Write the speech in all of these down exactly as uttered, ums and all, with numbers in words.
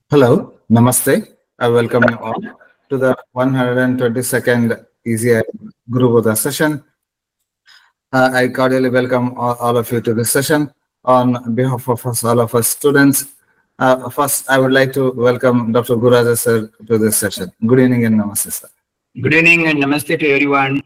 Hello, Namaste. I welcome you all to the one hundred twenty-second Easy Guru Bodha session. Uh, I cordially welcome all, all of you to this session on behalf of us, all of us students. Uh, first, I would like to welcome Doctor Guraja sir to this session. Good evening and Namaste, sir. Good evening and Namaste to everyone.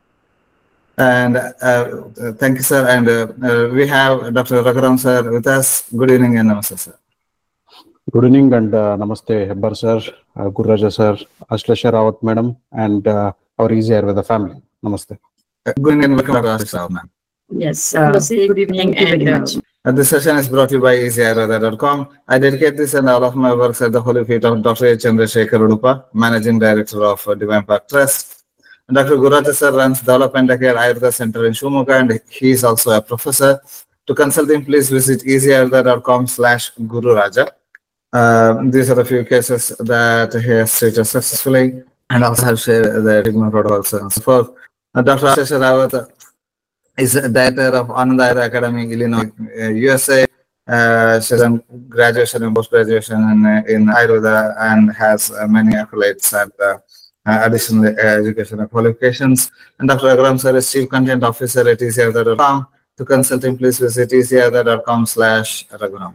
And uh, thank you, sir. And uh, uh, we have Doctor Raghuram sir with us. Good evening and Namaste, sir. Good evening and uh, Namaste, Hebbar sir, uh, Gururaja sir, Ashlesha Rawat madam, and uh, our Easy Ayurveda family. Namaste. Uh, good evening and welcome to our session, ma'am. Yes, uh, good evening and uh, Uh, this session is brought to you by easy ayurveda dot com. I dedicate this and all of my works at the holy feet of Doctor H. Chandrasekhar Udupa, Managing Director of uh, Divine Park Trust. Doctor Guraja sir runs Development Care Ayurveda Center in Shumoga, and he is also a professor. To consult him, please visit easy ayurveda dot com slash Guru Raja. Uh, these are a few cases that he has treated successfully, and also have shared the treatment protocols and so forth. Uh, Doctor Ashlesha Rawat is a director of Ananda Ayurveda Academy, Illinois, uh, U S A. Uh, she has done graduation and post-graduation in, uh, in Ayurveda and has uh, many accolades and uh, uh, additional uh, educational qualifications. And Doctor Raghuram sir is Chief Content Officer at easy ayurveda dot com. To consult him, please visit easy ayurveda dot com slash Raghuram.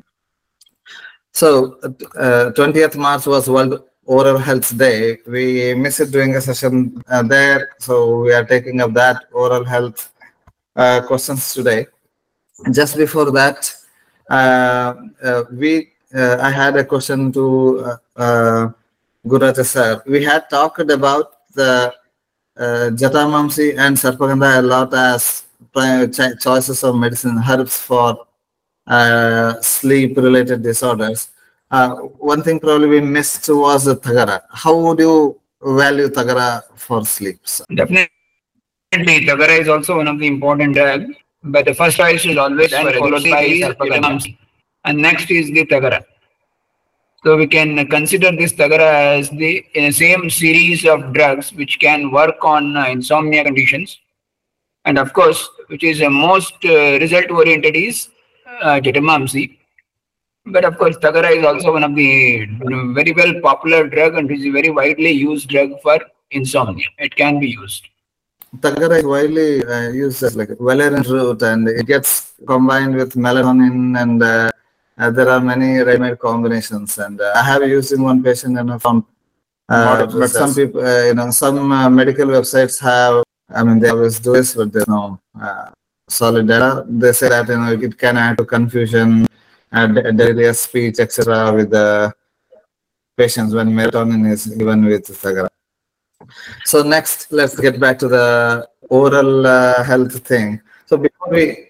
So, uh, twentieth March was World Oral Health Day. We missed doing a session uh, there, so we are taking up that oral health uh, questions today. Just before that, uh, uh, we uh, I had a question to uh, uh, Guraja sir. We had talked about the uh, Jatamamsi and Sarpagandha a lot as ch- choices of medicine herbs for uh, sleep-related disorders. Uh, one thing probably we missed was the Tagara. How would you value Tagara for sleep, sir? Definitely, Tagara is also one of the important drugs, but the first choice is always for followed by Sarpagandha, and next is the Tagara. So we can consider this Tagara as the in the same series of drugs which can work on uh, insomnia conditions, and of course, which is uh, most uh, result-oriented is uh, Jatamamsi. But of course, Tagara is also one of the you know, very well popular drug and is a very widely used drug for insomnia. It can be used. Tagara is widely uh, used as like valerian root, and it gets combined with melatonin, and uh, uh, there are many ready-made combinations. And uh, I have used in one patient and I found, uh, but some people, uh, you know, some uh, medical websites have. I mean, they always do this, but there's no uh, solid data. They say that you know it can add to confusion, and delirious speech, et cetera, with the patients when melatonin is given with Tagara. So next, let's get back to the oral uh, health thing. So before we,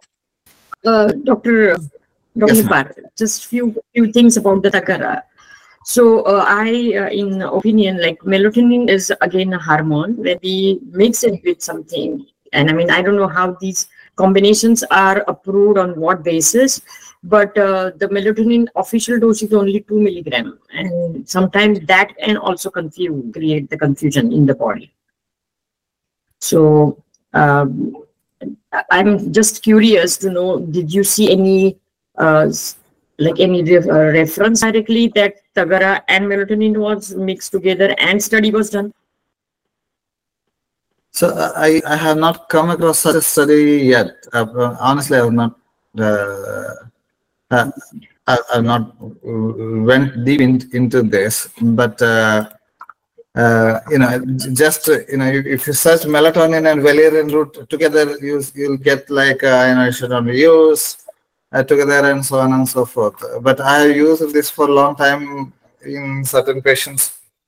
uh, Doctor Doctor Yes, Par, just few few things about the Tagara. So uh, I, uh, in opinion, like melatonin is again a hormone where we mix it with something, and I mean I don't know how these combinations are approved on what basis. But uh, the melatonin official dose is only two milligram, and sometimes that can also confuse, create the confusion in the body. So um, I'm just curious to know: did you see any, uh, like any re- uh, reference directly that Tagara and melatonin was mixed together and study was done? so uh, I I have not come across such a study yet. Uh, honestly, I have not. Uh, Uh, I, I've not went deep in, into this, but uh, uh, you know, just you know, if you search melatonin and valerian root together, you you'll get like uh, you know, it should not be used uh, together and so on and so forth. But I have used this for a long time in certain patients,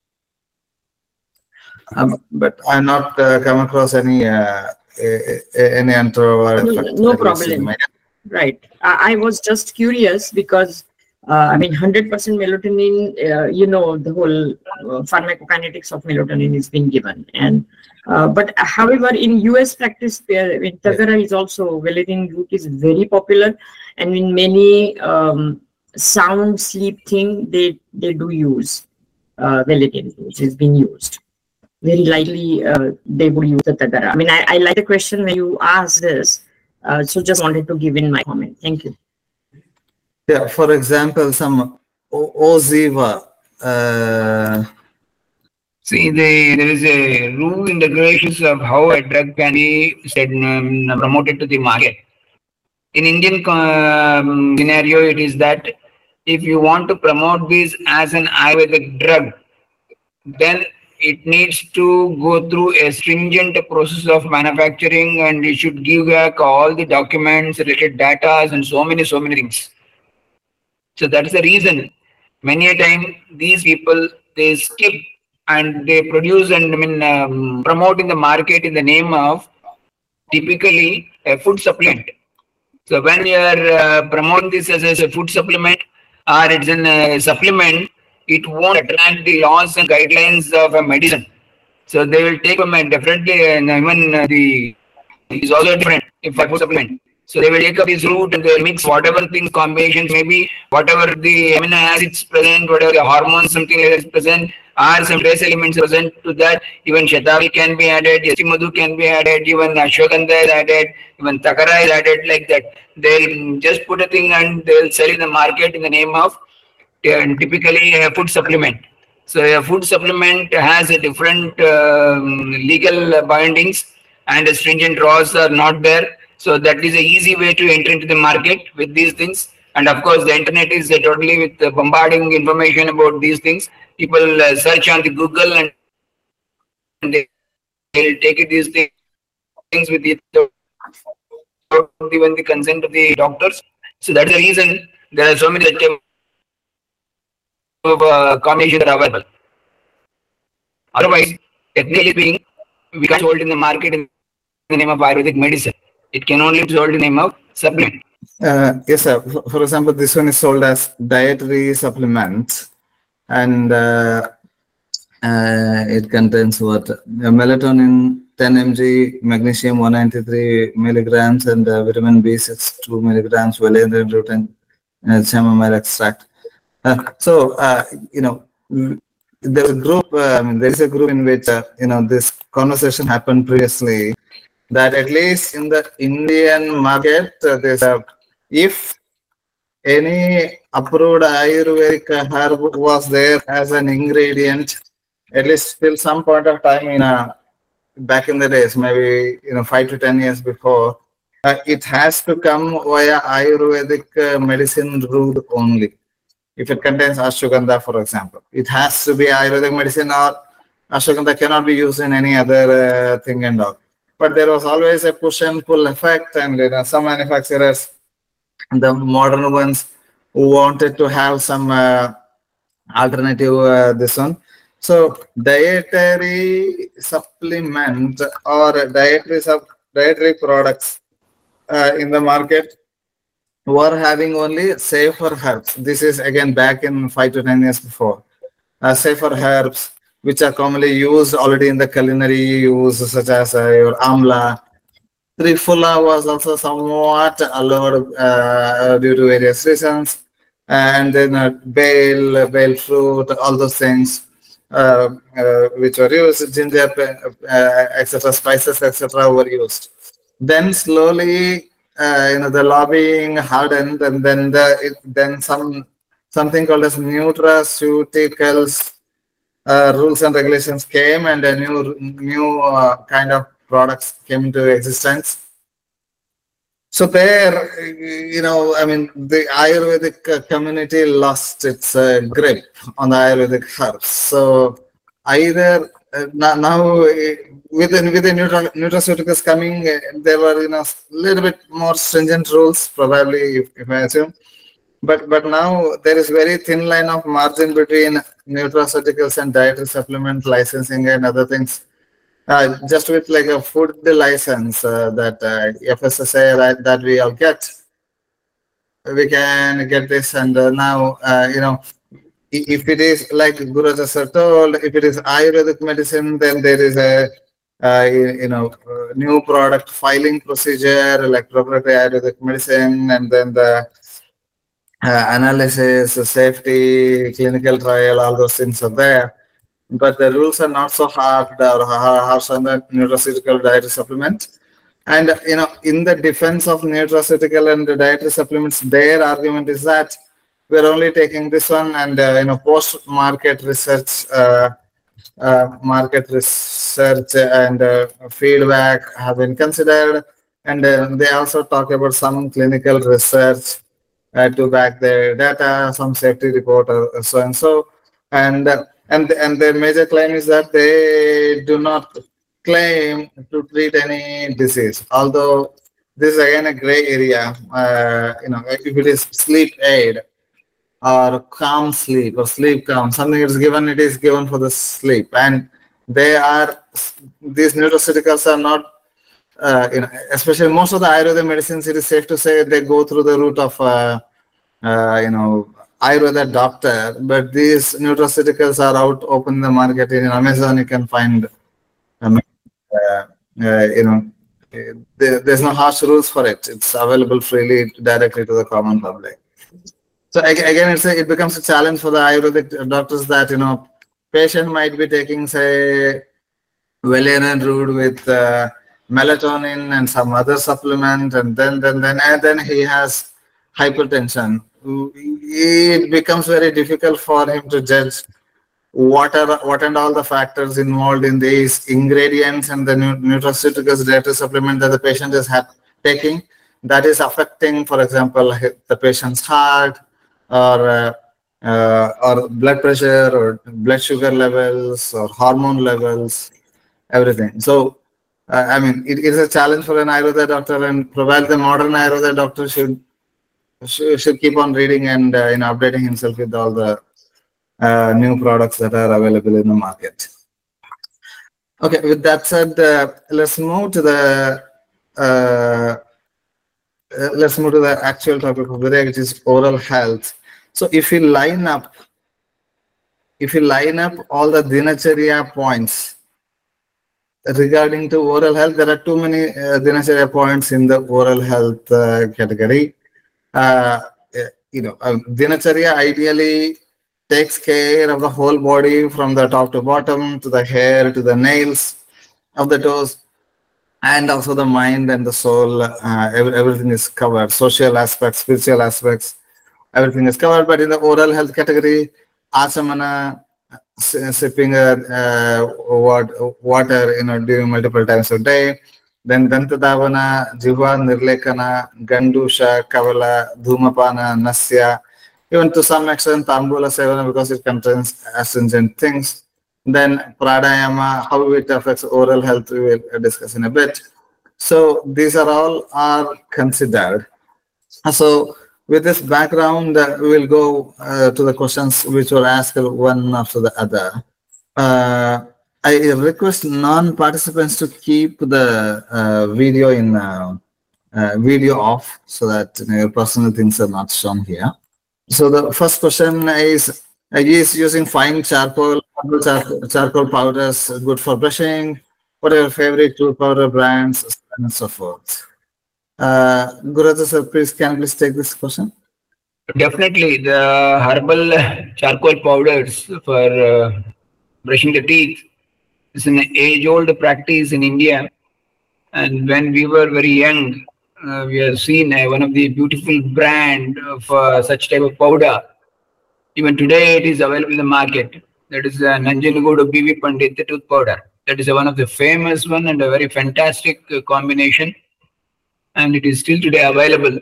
um, but I've not uh, come across any uh, any untoward No, effect. no at least in problem. my- Right. I, I was just curious because, uh, I mean, one hundred percent melatonin, uh, you know, the whole uh, pharmacokinetics of melatonin is being given. And, uh, but however, in U S practice, where I mean, Tagara is also, valerian root is very popular. And in many um, sound sleep thing, they, they do use uh, valerian root, which is being used. Very likely, uh, they would use the Tagara. I mean, I, I like the question when you ask this. Uh, so just wanted to give in my comment. Thank you. Yeah, for example, some O- Oziva. Uh, See, the, there is a rule in the regulations of how a drug can be said, um, promoted to the market. In Indian um, scenario, it is that if you want to promote this as an Ayurvedic drug, then it needs to go through a stringent process of manufacturing, and you should give back all the documents, related data, and so many, so many things. So that's the reason many a time these people, they skip and they produce and I mean um, promote in the market in the name of typically a food supplement. So when we are uh, promoting this as, as a food supplement or it's a uh, supplement, it won't attract the laws and guidelines of a medicine. So they will take them and definitely, and even uh, the is also different if a food supplement. So they will take up this route and they will mix whatever things combinations, maybe whatever the amino acids present, whatever the hormones, something like that is present, or some trace elements present to that. Even Shatavari can be added, Yashimadu can be added, even Ashwagandha is added, even Takara is added, like that. They'll just put a thing and they'll sell in the market in the name of uh, typically a food supplement. So a food supplement has a different um, legal bindings and stringent laws are not there. So that is an easy way to enter into the market with these things. And of course, the internet is uh, totally with uh, bombarding information about these things. People uh, search on the Google and they will take it, these things with it, even the consent of the doctors. So that's the reason there are so many such of uh, combinations that are available. Otherwise, technically speaking, we can't hold in the market in the name of Ayurvedic medicine. It can only be sold in the name of supplement. uh, yes, sir. For, for example, this one is sold as dietary supplement, and uh, uh, it contains what? Uh, melatonin ten milligrams, magnesium one hundred ninety-three milligrams, and uh, vitamin B six two milligrams, valerian root, and uh, chamomile extract. Uh, so, uh, you know, there's a group, uh, I mean, there is a group in which, uh, you know, this conversation happened previously, that at least in the Indian market, uh, there's a, if any approved Ayurvedic herb was there as an ingredient, at least till some point of time in a, back in the days, maybe, you know, five to ten years before, uh, it has to come via Ayurvedic uh, medicine route only. If it contains ashwagandha, for example, it has to be Ayurvedic medicine, or ashwagandha cannot be used in any other uh, thing and all. But there was always a push and pull effect, and you know, some manufacturers, the modern ones, who wanted to have some uh, alternative uh, this one. So dietary supplement or dietary sub dietary products uh, in the market were having only safer herbs. This is again back in five to ten years before. Uh, safer herbs, which are commonly used already in the culinary use, such as uh, your amla. Trifula was also somewhat allowed uh, due to various reasons. And then uh, bale, bale fruit, all those things uh, uh, which were used, ginger, uh, et cetera, spices, et cetera, were used. Then slowly, Uh, you know, the lobbying hardened, and then the it, then some something called as nutraceuticals uh, rules and regulations came, and a new new uh, kind of products came into existence. So there, you know, I mean, the Ayurvedic community lost its uh, grip on the Ayurvedic herbs. So either uh, now, now with the, with the nutra, nutraceuticals coming, uh, there were, you know, a little bit more stringent rules, probably, if, if I assume. But but now there is very thin line of margin between nutraceuticals and dietary supplement licensing and other things. Uh, just with like a food license uh, that uh, F S S A right, that we all get, we can get this, and uh, now uh, you know. If it is like Guru Raja told, if it is Ayurvedic medicine, then there is a uh, you know new product filing procedure like proprietary Ayurvedic medicine, and then the uh, analysis, safety, clinical trial, all those things are there. But the rules are not so hard or harsh on the nutraceutical dietary supplement. And you know, in the defense of nutraceutical and the dietary supplements, their argument is that we're only taking this one, and uh, you know, post-market research, uh, uh, market research and uh, feedback have been considered, and uh, they also talk about some clinical research uh, to back their data, some safety report, or so and so, and uh, and and their major claim is that they do not claim to treat any disease, although this is again a gray area. Uh, you know, if it is sleep aid or calm sleep or sleep calm, something is given, it is given for the sleep, and they are, these nutraceuticals are not, uh, you know, especially most of the Ayurveda medicines, it is safe to say they go through the route of, uh, uh, you know, Ayurveda doctor, but these nutraceuticals are out open in the market. In Amazon, you can find, um, uh, uh, you know, there, there's no harsh rules for it. It's available freely directly to the common public. So again, it's a, it becomes a challenge for the Ayurvedic doctors that, you know, patient might be taking, say, valerian root with uh, melatonin and some other supplement, and then then then and then he has hypertension. It becomes very difficult for him to judge what are what and all the factors involved in these ingredients and the nutraceuticals dietary supplement that the patient is taking that is affecting, for example, the patient's heart, or uh, uh, or blood pressure, or blood sugar levels, or hormone levels, everything. So, uh, I mean, it is a challenge for an Ayurveda doctor, and probably the modern Ayurveda doctor should should, should keep on reading and uh, you know, updating himself with all the uh, new products that are available in the market. Okay, with that said, uh, let's move to the uh, uh, let's move to the actual topic of the day, which is oral health. So, if you line up, if you line up all the Dinacharya points regarding to oral health, there are too many uh, Dinacharya points in the oral health uh, category. Uh, you know, uh, Dinacharya ideally takes care of the whole body from the top to bottom, to the hair, to the nails of the toes, and also the mind and the soul. Uh, every, everything is covered. Social aspects, spiritual aspects, everything is covered. But in the oral health category, Achamana, sipping uh, water, you know, during multiple times a day. Then Dantadavana, Jiva Nirlekana, Gandusha, Kavala, Dhumapana, Nasya, even to some extent Tambula Sevana, because it contains astringent things. Then Pranayama, how it affects oral health, we will discuss in a bit. So these are all are considered. So with this background, uh, we will go uh, to the questions which were asked one after the other. Uh, I request non-participants to keep the uh, video in uh, uh, video off, so that, you know, your personal things are not shown here. So the first question is: uh, is using fine charcoal charcoal, charcoal powders good for brushing? What are your favorite tooth powder brands, and so forth? Uh, Gururaja sir, please can you please take this question? Definitely, the herbal charcoal powders for uh, brushing the teeth is an age-old practice in India, and when we were very young, uh, we have seen uh, one of the beautiful brand of uh, such type of powder. Even today, it is available in the market. That is uh, Nanjangoodu B V Pandit, the tooth powder. That is uh, one of the famous one and a very fantastic uh, combination, and it is still today available.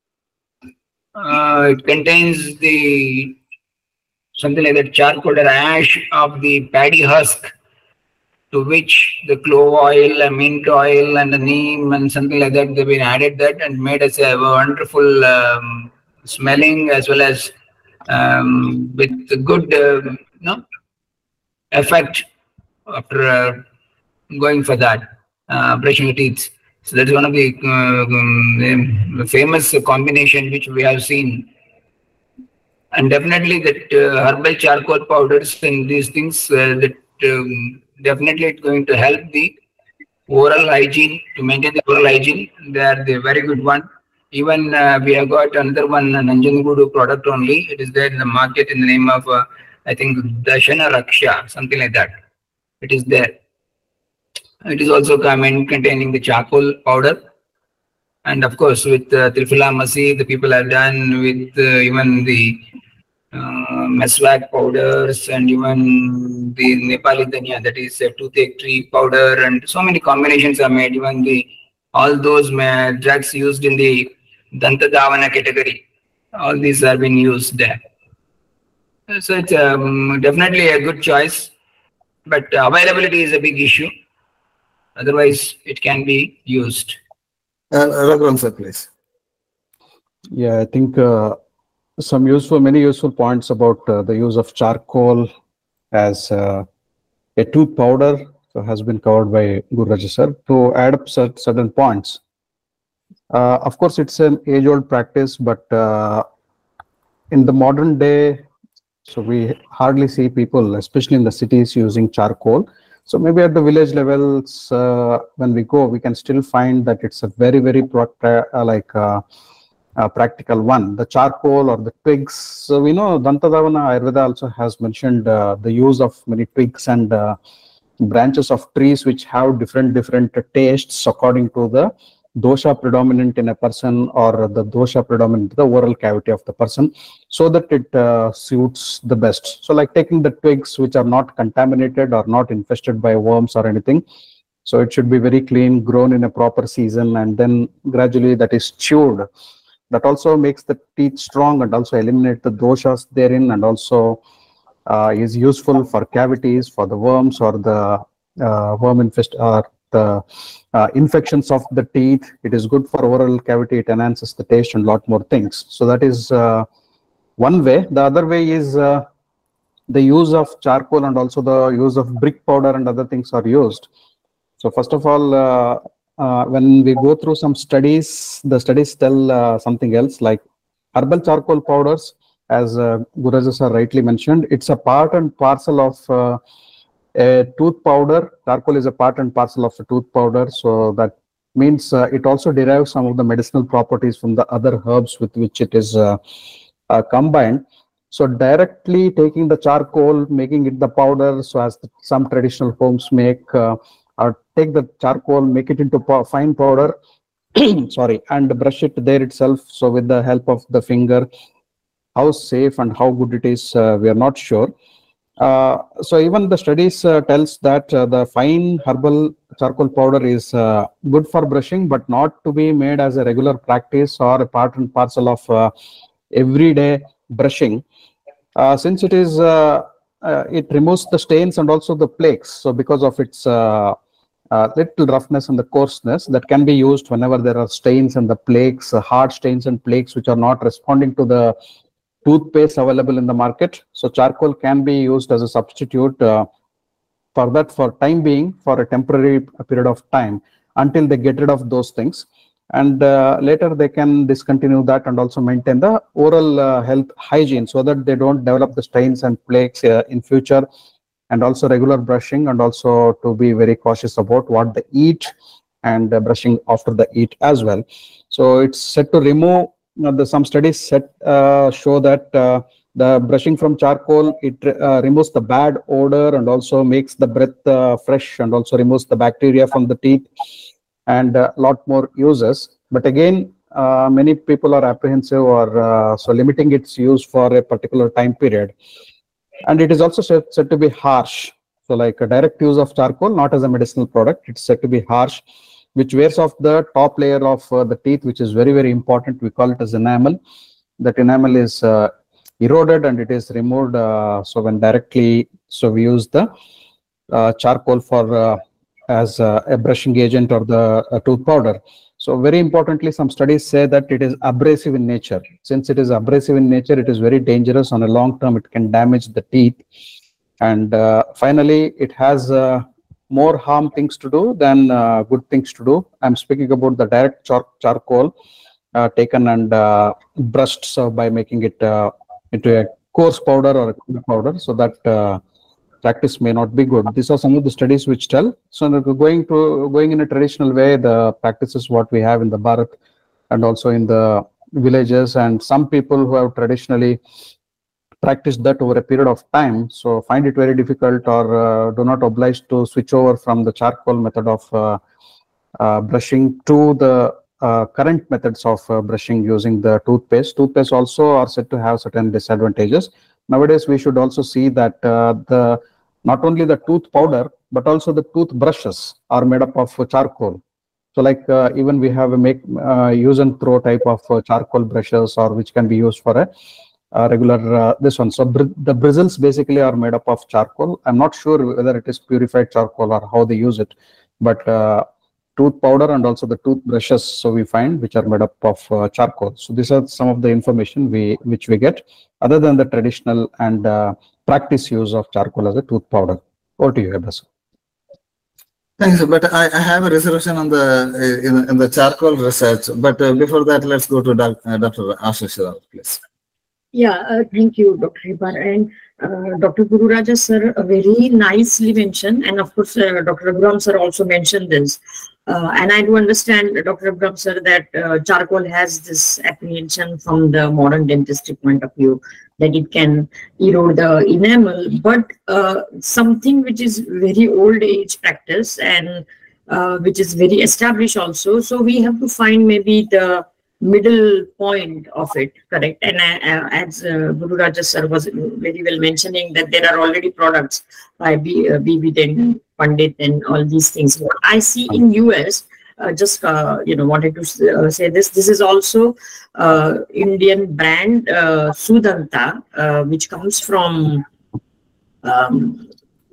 Uh, it contains the something like that charcoal or ash of the paddy husk, to which the clove oil, a mint oil, and the neem and something like that, they've been added that and made as a wonderful um, smelling, as well as um, with a good uh, you know, effect after uh, going for that, uh, brushing your teeth. So that's one of the, uh, um, famous combination which we have seen. And definitely that uh, herbal charcoal powders and these things, uh, that um, definitely it's going to help the oral hygiene, to maintain the oral hygiene. They are the very good one. Even uh, we have got another one, Nanjangoodu product only. It is there in the market in the name of, uh, I think, Dashana Raksha, something like that. It is there. It is also common containing the charcoal powder. And of course, with uh, Trifala Masi, the people have done with uh, even the uh, meswak powders and even the Nepali dhania, that is a toothache tree powder, and so many combinations are made. Even the all those uh, drugs used in the Danta Davana category, all these are being used there. So it's um, definitely a good choice, but availability is a big issue. Otherwise, it can be used. Uh, Raghuram sir, please. Yeah, I think uh, some useful, many useful points about uh, the use of charcoal as uh, a tooth powder so has been covered by Guru Raja sir. To add up cer- certain points, uh, of course, it's an age-old practice, but uh, in the modern day, so we hardly see people, especially in the cities, using charcoal. So maybe at the village levels, uh, when we go, we can still find that it's a very, very pro- pra- uh, like uh, uh, practical one. The charcoal or the twigs. So we know Dantadavana Ayurveda also has mentioned uh, the use of many twigs and uh, branches of trees which have different different tastes according to the dosha predominant in a person or the dosha predominant in the oral cavity of the person, so that it uh, suits the best. So like taking the twigs which are not contaminated or not infested by worms or anything, so it should be very clean, grown in a proper season, and then gradually that is chewed. That also makes the teeth strong and also eliminate the doshas therein, and also uh, is useful for cavities, for the worms or the uh, worm infest or the uh, infections of the teeth. It is good for oral cavity. It enhances the taste and lot more things. So that is uh, one way. The other way is uh, the use of charcoal and also the use of brick powder and other things are used. So first of all, uh, uh, when we go through some studies, the studies tell uh, something else, like herbal charcoal powders, as uh, Guru Raja sir rightly mentioned, it's a part and parcel of uh, a tooth powder. Charcoal is a part and parcel of a tooth powder. So that means uh, it also derives some of the medicinal properties from the other herbs with which it is uh, uh, combined. So directly taking the charcoal, making it the powder, so as the, some traditional homes make, uh, or take the charcoal, make it into pow- fine powder, sorry, and brush it there itself. So with the help of the finger, how safe and how good it is, uh, we are not sure. Uh, so even the studies uh, tells that uh, the fine herbal charcoal powder is uh, good for brushing, but not to be made as a regular practice or a part and parcel of uh, everyday brushing, uh, since it is uh, uh, it removes the stains and also the plaques. So because of its uh, uh, little roughness and the coarseness, that can be used whenever there are stains and the plaques, uh, hard stains and plaques which are not responding to the toothpaste available in the market. So charcoal can be used as a substitute uh, for that, for time being, for a temporary period of time until they get rid of those things. And uh, later they can discontinue that and also maintain the oral uh, health hygiene so that they don't develop the stains and plaques uh, in future, and also regular brushing, and also to be very cautious about what they eat and uh, brushing after the eat as well. So it's said to remove, you know, the some studies set uh, show that uh, the brushing from charcoal, it uh, removes the bad odor and also makes the breath uh, fresh, and also removes the bacteria from the teeth, and a lot more uses. But again, uh, many people are apprehensive or uh, so limiting its use for a particular time period. And it is also said, said to be harsh. So like a direct use of charcoal, not as a medicinal product, it's said to be harsh, which wears off the top layer of uh, the teeth, which is very, very important. We call it as enamel. That enamel is uh, eroded and it is removed. Uh, so when directly, so we use the uh, charcoal for uh, as uh, a brushing agent or the uh, tooth powder. So very importantly, some studies say that it is abrasive in nature. Since it is abrasive in nature, it is very dangerous. On a long term, it can damage the teeth. And uh, finally, it has uh, more harm things to do than uh, good things to do. I'm speaking about the direct char charcoal uh, taken and uh, brushed, so by making it uh, into a coarse powder or a clean powder, so that uh, practice may not be good. These are some of the studies which tell. So going to going in a traditional way, the practices what we have in the Bharat and also in the villages, and some people who have traditionally practiced that over a period of time, so find it very difficult or uh, do not oblige to switch over from the charcoal method of uh, uh, brushing to the uh, current methods of uh, brushing using the toothpaste. Toothpaste also are said to have certain disadvantages. Nowadays, we should also see that uh, the not only the tooth powder, but also the toothbrushes are made up of charcoal. So like uh, even we have a make uh, use and throw type of uh, charcoal brushes, or which can be used for a uh, regular uh, this one. So br the bristles basically are made up of charcoal. I'm not sure whether it is purified charcoal or how they use it, but uh, tooth powder and also the toothbrushes, so we find, which are made up of uh, charcoal. So these are some of the information we which we get other than the traditional and uh, practice use of charcoal as a tooth powder. Over to you, Abhas. Thanks, but I, I have a reservation on the in, in the charcoal research. But uh, before that, let's go to doc, uh, Doctor Ashish Rao, please. Yeah, uh, thank you, Doctor Hebar. And uh, Doctor Gururaja sir uh, very nicely mentioned, and of course, uh, Doctor Abram sir also mentioned this. Uh, and I do understand, Doctor Abram sir, that uh, charcoal has this apprehension from the modern dentistry point of view, that it can erode the enamel, but uh, something which is very old age practice and uh, which is very established also. So we have to find maybe the middle point of it, correct? And uh, as uh, Guru Raja sir was very well mentioning, that there are already products by B, uh, B B Dent, Pandit and all these things. What I see in U S, uh, just uh, you know wanted to uh, say this, this is also uh, Indian brand uh, Sudanta, uh, which comes from um,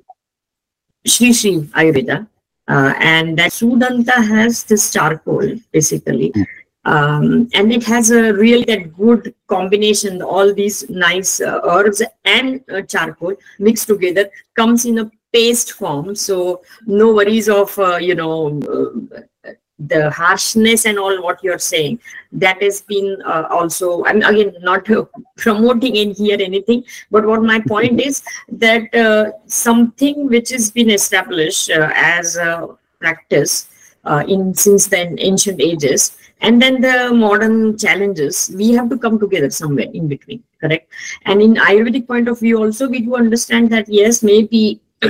Shri Shri Ayurveda, uh, and that Sudanta has this charcoal basically. Um, and it has a really that good combination, all these nice uh, herbs and uh, charcoal mixed together, comes in a paste form. So no worries of, uh, you know, uh, the harshness and all what you're saying. That has been uh, also, I'm again not uh, promoting in here anything, but what my point is that uh, something which has been established uh, as a practice uh, in since then ancient ages, and then the modern challenges, we have to come together somewhere in between, correct? And in Ayurvedic point of view also, we do understand that yes, maybe uh,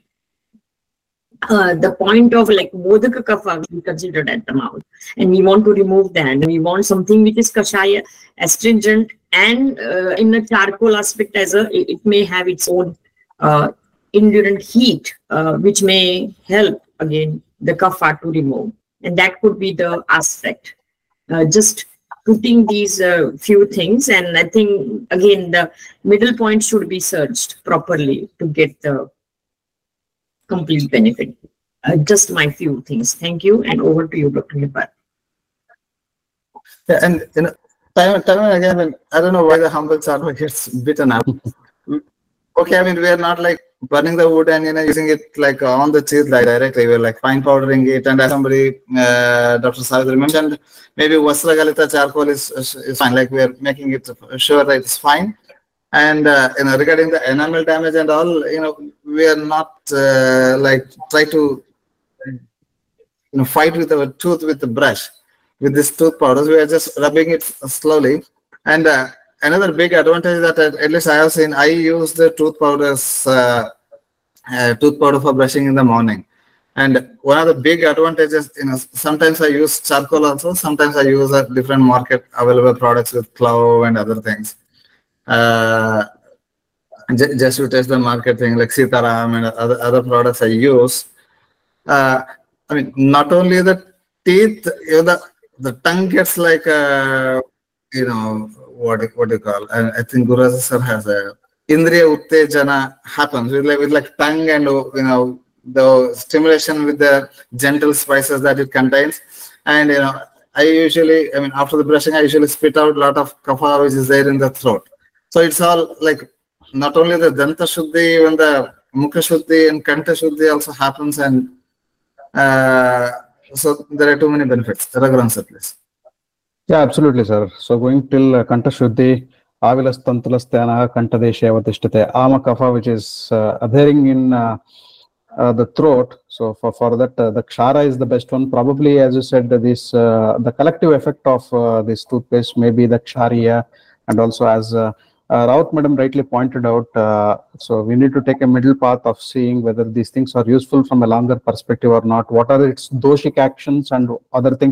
the point of like Modaka Kapha we considered at the mouth, and we want to remove that, and we want something which is Kashaya, astringent, and uh, in the charcoal aspect as a, it may have its own uh, indurant heat, uh, which may help again the Kapha to remove. And that could be the aspect. Uh, just putting these uh, few things, and I think again the middle point should be searched properly to get the complete benefit. Uh, just my few things. Thank you, and over to you, Doctor Hebar. Yeah, and you know, time, time and again, I, mean, I don't know why the humble charcoal gets beaten up. Okay, I mean, we are not like burning the wood and you know using it like on the teeth like directly. We're like fine powdering it, and as somebody, uh, Doctor Savitri mentioned, maybe Vastragalita charcoal is, is is fine. Like we are making it sure that it's fine. And uh, you know, regarding the enamel damage and all, you know, we are not uh, like try to you know fight with our tooth with the brush with this tooth powders. We are just rubbing it slowly. And uh, another big advantage that uh, at least I have seen, I use the tooth powders, uh, uh, tooth powder for brushing in the morning. And one of the big advantages, you know, sometimes I use charcoal also. Sometimes I use a different market available products with clove and other things. Uh, just to test the market thing like Sitaram and other, other products I use. Uh, I mean, not only the teeth, you know, the, the tongue gets like, a, you know, what, what do you call, and I think Guru sir has a Indriya Uttejana happens with like, with like tongue and, you know, the stimulation with the gentle spices that it contains. And, you know, I usually, I mean, after the brushing, I usually spit out a lot of kapha which is there in the throat. So it's all like, not only the Danta Shuddhi, even the Mukha Shuddhi and Kanta Shuddhi also happens. And uh, so there are too many benefits. Raghuram sir, please. Yeah, absolutely, sir. So going till uh, Kanta Shuddhi, Avilas Tantulas Tana, Kanta Desheva Tishtate, Ama Kapha, which is uh, adhering in uh, uh, the throat. So for, for that, uh, the Kshara is the best one. Probably, as you said, this uh, the collective effect of uh, this toothpaste may be the Kshariya, and also as uh, Uh, Raut madam rightly pointed out, uh, so we need to take a middle path of seeing whether these things are useful from a longer perspective or not. What are its doshic actions and other things?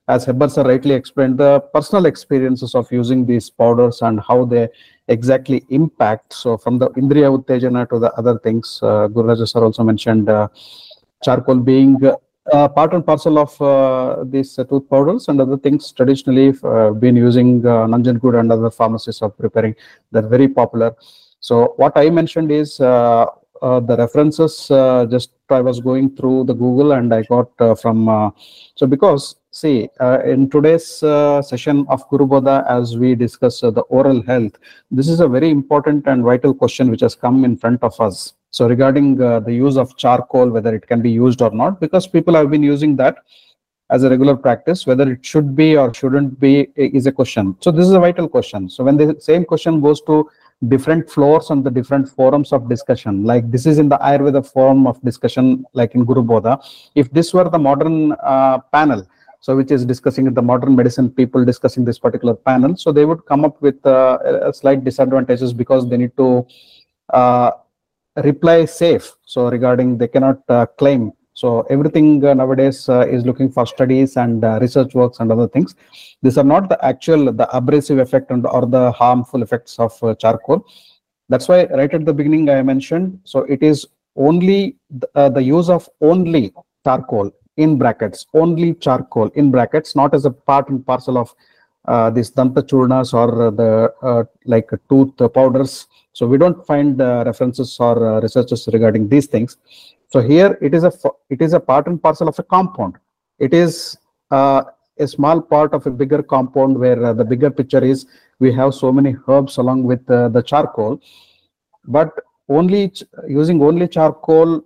as Hebbar sir rightly explained, the personal experiences of using these powders and how they exactly impact. So from the Indriya Uttejana to the other things, uh, Guru Raja sir also mentioned uh, charcoal being uh, part and parcel of uh, these uh, tooth powders and other things traditionally uh, been using uh, Nanjangud and other pharmacies of preparing. They're very popular. So what I mentioned is uh, uh, the references, uh, just I was going through the Google and I got uh, from, uh, so because see, uh, in today's uh, session of Guru Bodha, as we discuss uh, the oral health, this is a very important and vital question which has come in front of us. So regarding uh, the use of charcoal, whether it can be used or not, because people have been using that as a regular practice, whether it should be or shouldn't be is a question. So this is a vital question. So when the same question goes to different floors and the different forums of discussion, like this is in the Ayurveda forum of discussion, like in Guru Bodha, if this were the modern uh, panel, so which is discussing the modern medicine people discussing this particular panel, so they would come up with uh, a slight disadvantages because they need to uh, reply safe. So regarding they cannot uh, claim. So everything uh, nowadays uh, is looking for studies and uh, research works and other things. These are not the actual, the abrasive effect and or the harmful effects of uh, charcoal. That's why right at the beginning I mentioned, so it is only the, uh, the use of only charcoal in brackets, only charcoal in brackets, not as a part and parcel of uh, these danta churnas or uh, the uh, like uh, tooth uh, powders. So we don't find uh, references or uh, researches regarding these things. So here it is a it is a part and parcel of a compound. It is uh, a small part of a bigger compound where uh, the bigger picture is we have so many herbs along with uh, the charcoal, but only using only charcoal.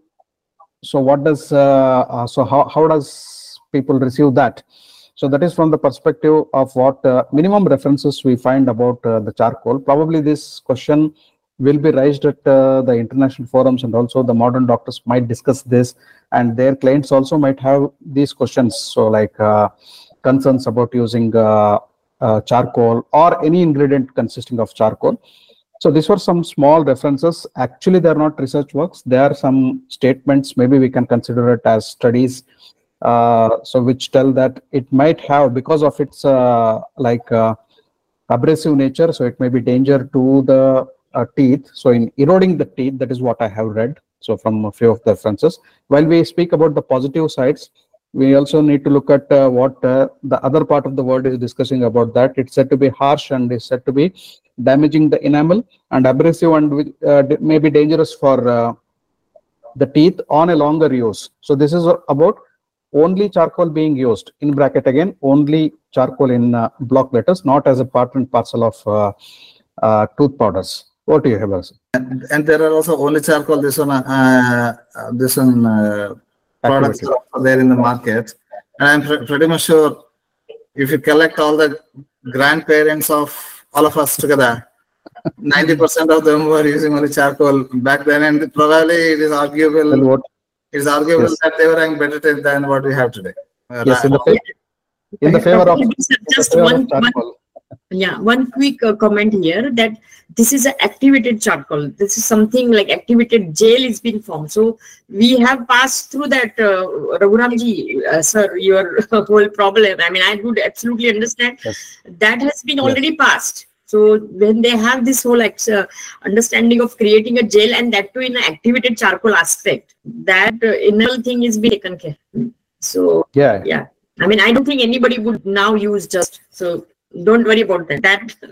So what does uh, uh, so how how does people receive that? So that is from the perspective of what uh, minimum references we find about uh, the charcoal. Probably this question will be raised at uh, the international forums, and also the modern doctors might discuss this, and their clients also might have these questions. So like uh, concerns about using uh, uh, charcoal or any ingredient consisting of charcoal. So these were some small references. Actually, they're not research works. There are some statements, maybe we can consider it as studies, uh, so which tell that it might have, because of its uh, like uh, abrasive nature, so it may be danger to the uh, teeth. So in eroding the teeth, that is what I have read. So from a few of the references. While we speak about the positive sides, we also need to look at uh, what uh, the other part of the world is discussing about that. It's said to be harsh and is said to be damaging the enamel and abrasive and uh, may be dangerous for uh, the teeth on a longer use. So this is about only charcoal being used, in bracket again, only charcoal in uh, block letters, not as a part and parcel of uh, uh, tooth powders. What do you have? And, and there are also only charcoal, this one, uh, uh, this one uh, products are there in the market. And I'm pr pretty much sure if you collect all the grandparents of all of us together, ninety percent of them were using only charcoal back then, and probably it is arguable, what, it is arguable yes. that they were having better taste than what we have today. Uh, yes, in the, fa in the favor of, just favor one, of charcoal. one yeah, one quick uh, comment here that this is an activated charcoal. This is something like activated gel is being formed. So we have passed through that, uh, Raghuramji, uh, sir, your whole problem. I mean, I would absolutely understand. Yes. That has been Yes. already passed. So when they have this whole uh, understanding of creating a gel, and that too in an activated charcoal aspect, that uh, inner thing is being taken care. So Yeah. yeah, I mean, I don't think anybody would now use just, so don't worry about that. That uh,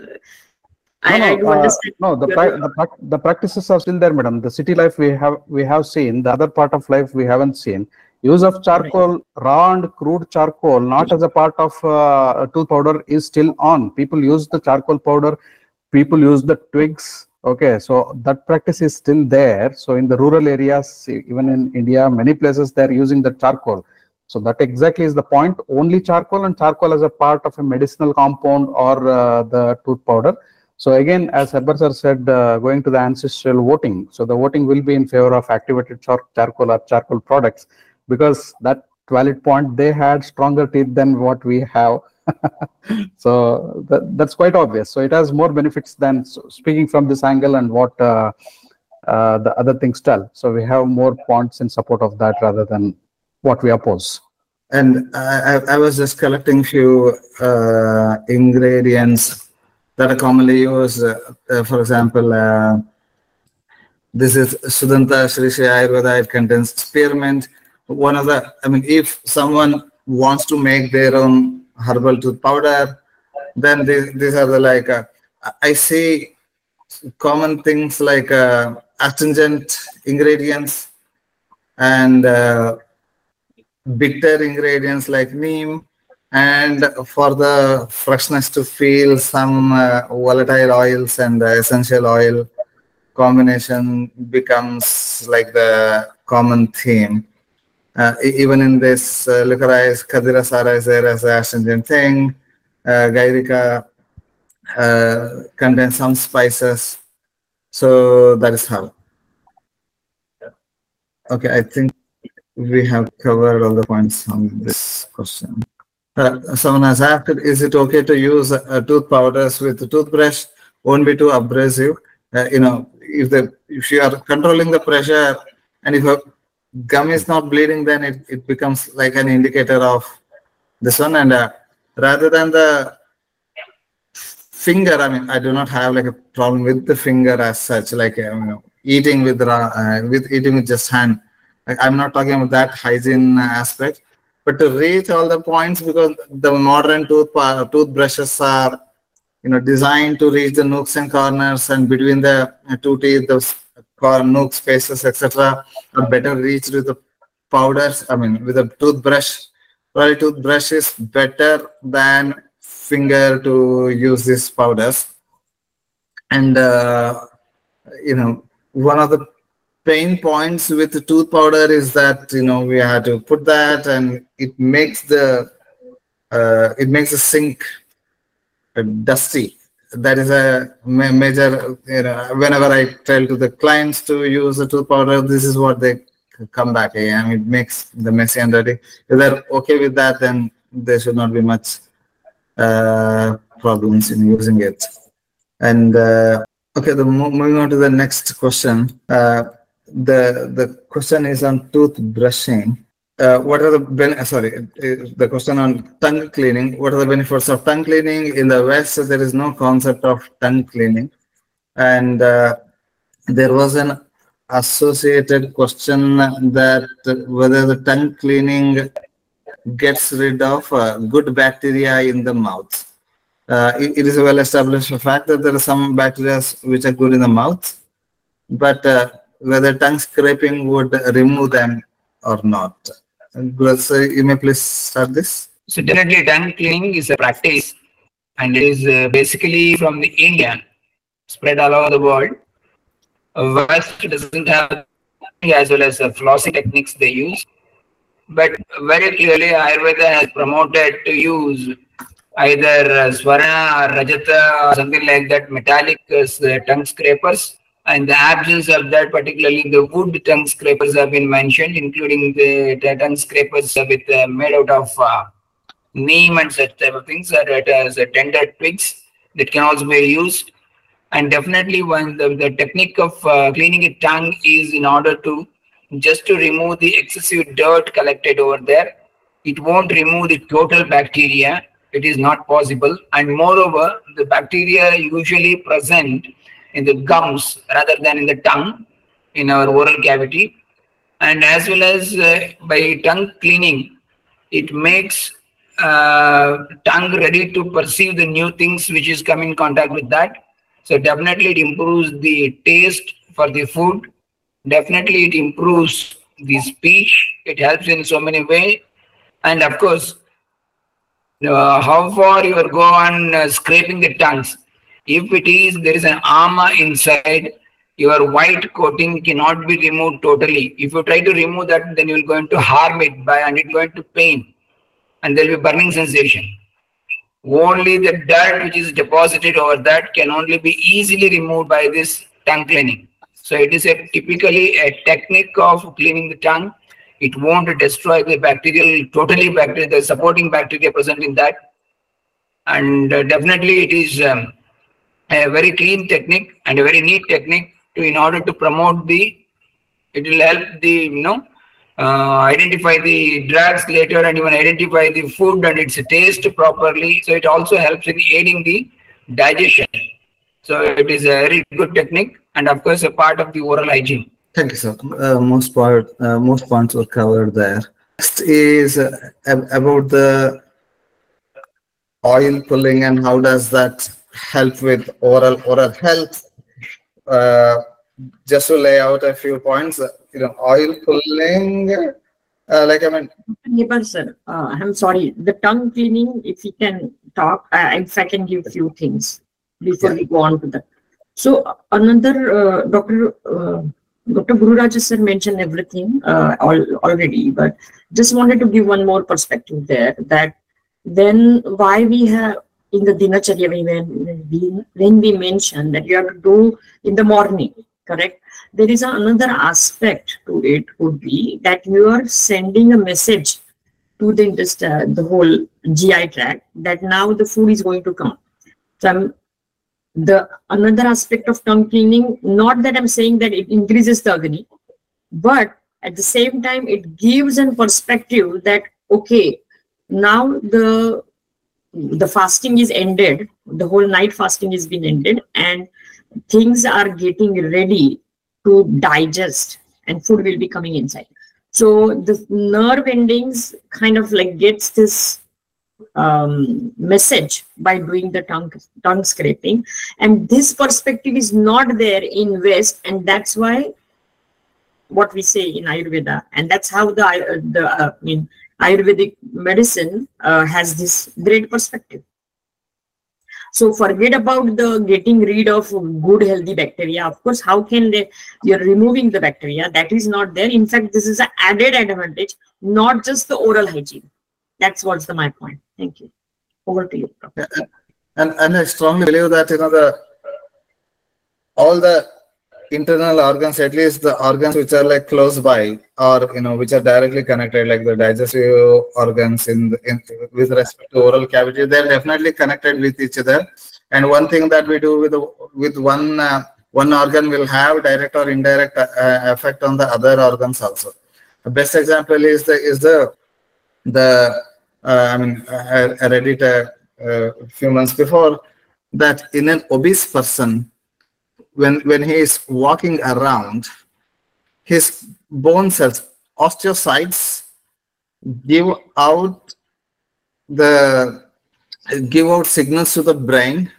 I, No, I no, do uh, understand. no, the, your- pra the, prac the practices are still there, madam. The city life we have we have seen. The other part of life we haven't seen. Use of charcoal, raw and crude charcoal, not as a part of uh, tooth powder, is still on. People use the charcoal powder. People use the twigs. Okay, so that practice is still there. So in the rural areas, even in India, many places they're using the charcoal. So that exactly is the point. Only charcoal, and charcoal as a part of a medicinal compound or uh, the tooth powder. So again, as Hebbar sir said, uh, going to the ancestral voting. So the voting will be in favor of activated char charcoal or charcoal products, because that valid point, they had stronger teeth than what we have. So that, that's quite obvious. So it has more benefits than, so speaking from this angle and what uh, uh, the other things tell. So we have more points in support of that rather than what we oppose. And I, I- I was just collecting few uh, ingredients that are commonly used. Uh, uh, for example, uh, this is Sudanta Shri Shri Ayurveda. It contains spearmint. One of the, I mean, if someone wants to make their own herbal tooth powder, then these, these are the like, uh, I see common things like uh, astringent ingredients and uh, bitter ingredients like neem, and for the freshness to feel some uh, volatile oils and uh, essential oil combination becomes like the common theme. Uh, e- even in this uh, licorice, Kadirasara is there as an astringent thing. Uh, Gairica uh, contains some spices. So that is how. Okay, I think we have covered all the points on this question. Uh, someone has asked, is it okay to use uh, tooth powders with the toothbrush? Won't be too abrasive. Uh, you know, if the if you are controlling the pressure and if your gum is not bleeding, then it, it becomes like an indicator of this one. And uh, rather than the finger, I mean, I do not have like a problem with the finger as such, like uh, you know, eating with ra- uh, with eating with just hand. Like, I'm not talking about that hygiene aspect, but to reach all the points, because the modern tooth uh, toothbrushes are, you know, designed to reach the nooks and corners, and between the uh, two teeth, those cor- nook spaces, et cetera, are better reached with the powders. I mean, with a toothbrush. Well, toothbrush is better than finger to use these powders. And uh, you know, one of the pain points with the tooth powder is that, you know, we have to put that, and it makes the uh, it makes the sink uh, dusty. That is a ma- major, you know, whenever I tell to the clients to use a tooth powder, this is what they come back. And it makes the messy and dirty. If they're okay with that, then there should not be much uh, problems in using it. And uh, okay, the mo- moving on to the next question. Uh, the the question is on tooth brushing. Uh, what are the ben- sorry, uh, the question on tongue cleaning? What are the benefits of tongue cleaning? In the West, there is no concept of tongue cleaning, and uh, there was an associated question that whether the tongue cleaning gets rid of uh, good bacteria in the mouth. Uh, it, it is a well-established fact that there are some bacteria which are good in the mouth, but uh, whether tongue scraping would remove them or not. Guraj, sir, you may please start this. So definitely tongue cleaning is a practice, and it is uh, basically from the India, spread all over the world. Uh, West doesn't have as well as the flossing techniques they use, but very clearly Ayurveda has promoted to use either uh, Swarna or Rajata or something like that, metallic uh, tongue scrapers. In the absence of that, particularly the wood tongue scrapers have been mentioned, including the, the tongue scrapers with uh, made out of uh, neem and such type of things, or it has uh, tender twigs that can also be used. And definitely, when the, the technique of uh, cleaning a tongue is in order to just to remove the excessive dirt collected over there. It won't remove the total bacteria. It is not possible. And moreover, the bacteria usually present in the gums rather than in the tongue, in our oral cavity. And as well as uh, by tongue cleaning, it makes uh, tongue ready to perceive the new things which is come in contact with that. So definitely it improves the taste for the food. Definitely it improves the speech. It helps in so many ways. And of course, uh, how far you are go on uh, scraping the tongues. If it is, there is an armor inside, your white coating cannot be removed totally. If you try to remove that, then you will going to harm it by and it going to pain, and there will be burning sensation. Only the dirt which is deposited over that can only be easily removed by this tongue cleaning. So it is a typically a technique of cleaning the tongue. It won't destroy the bacterial, totally bacteria, the supporting bacteria present in that. And uh, definitely it is um, a very clean technique and a very neat technique to in order to promote the, it will help the, you know, uh, identify the drugs later and even identify the food and its taste properly. So it also helps in aiding the digestion. So it is a very good technique and of course a part of the oral hygiene. Thank you, sir. Uh, most part, uh, most points were covered there. Next is uh, ab- about the oil pulling and how does that help with oral oral health. Uh, just to lay out a few points, uh, you know, oil pulling, uh, like I mean, Neighbor, sir, uh, I'm sorry. The tongue cleaning, if you can talk, uh, if I can give a few things before Yeah. we go on to that. So uh, another, uh, Doctor Uh, Doctor Guru Raja sir mentioned everything uh, al- already, but just wanted to give one more perspective there. That then why we have in the Dinacharya when we when we mention that you have to do in the morning, correct? There is another aspect to it would be that you are sending a message to the intest- uh, the whole G I tract that now the food is going to come. So I'm, the another aspect of tongue cleaning, not that I'm saying that it increases the agony, but at the same time it gives a perspective that okay, now the the fasting is ended, the whole night fasting has been ended, and things are getting ready to digest and food will be coming inside. So the nerve endings kind of like gets this um, message by doing the tongue tongue scraping, and this perspective is not there in West, and that's why what we say in Ayurveda, and that's how the uh, the uh, I mean Ayurvedic medicine uh, has this great perspective. So forget about the getting rid of good healthy bacteria. Of course, how can they? You're removing the bacteria that is not there. In fact, this is an added advantage, not just the oral hygiene. That's what's the my point. Thank you. Over to you. and and I strongly believe that you know the all the internal organs, at least the organs which are like close by or you know which are directly connected, like the digestive organs in, the, in with respect to oral cavity, they're definitely connected with each other. And one thing that we do with the, with one uh, one organ will have direct or indirect uh, effect on the other organs also. The best example is the is the the uh, I mean I, I read it a, a few months before that in an obese person, when when he is walking around, his bone cells, osteocytes, give out the give out signals to the brain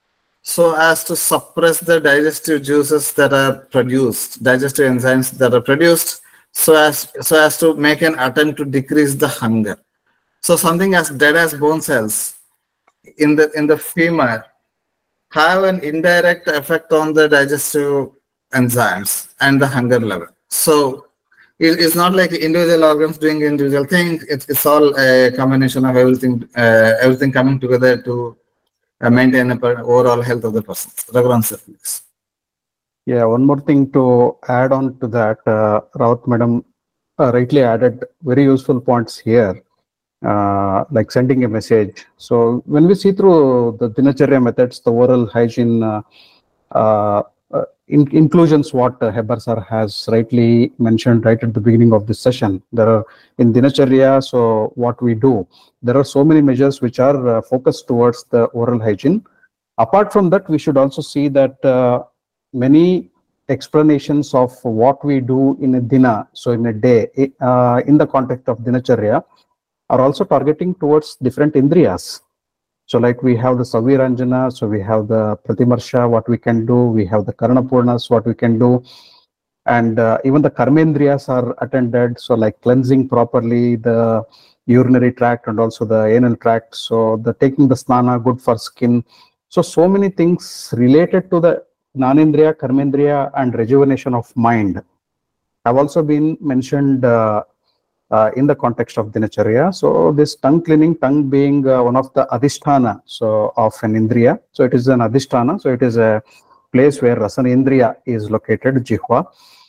so as to suppress the digestive juices that are produced, digestive enzymes that are produced, so as so as to make an attempt to decrease the hunger. So something as dead as bone cells in the in the femur have an indirect effect on the digestive enzymes and the hunger level. So it, it's not like individual organs doing individual things. It's, it's all a combination of everything, uh, everything coming together to uh, maintain the overall health of the person. Raghuram sir, please. Yeah, one more thing to add on to that, uh, Rawat madam uh, rightly added very useful points here, uh, like sending a message. So when we see through the Dinacharya methods, the oral hygiene uh, uh, uh, in, inclusions, what uh, Hebar sir has rightly mentioned right at the beginning of this session, there are in Dinacharya, so what we do, there are so many measures which are uh, focused towards the oral hygiene. Apart from that, we should also see that uh, many explanations of what we do in a dina, so in a day, uh, in the context of Dinacharya, are also targeting towards different indriyas. So like we have the Saviranjana, so we have the Pratimarsha, what we can do, we have the Karnapurnas, what we can do, and uh, even the Karmendriyas are attended, so like cleansing properly the urinary tract and also the anal tract, so the taking the snana, good for skin. So, so many things related to the Gnanendriya, Karmendriya and rejuvenation of mind have also been mentioned uh, uh, in the context of Dinacharya. So this tongue cleaning, tongue being uh, one of the adhisthana so of an indriya. So it is an adhisthana. So it is a place where Rasana Indriya is located, Jihva.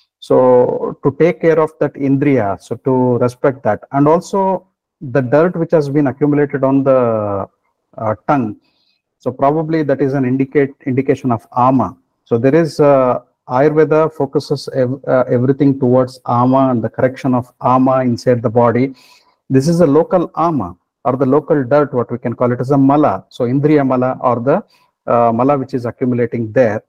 So to take care of that indriya, so to respect that, and also the dirt which has been accumulated on the uh, tongue. So probably that is an indicate indication of ama. So there is uh, Ayurveda focuses ev uh, everything towards ama and the correction of ama inside the body. This is a local ama or the local dirt, what we can call it as a mala. So Indriya mala or the uh, mala which is accumulating there.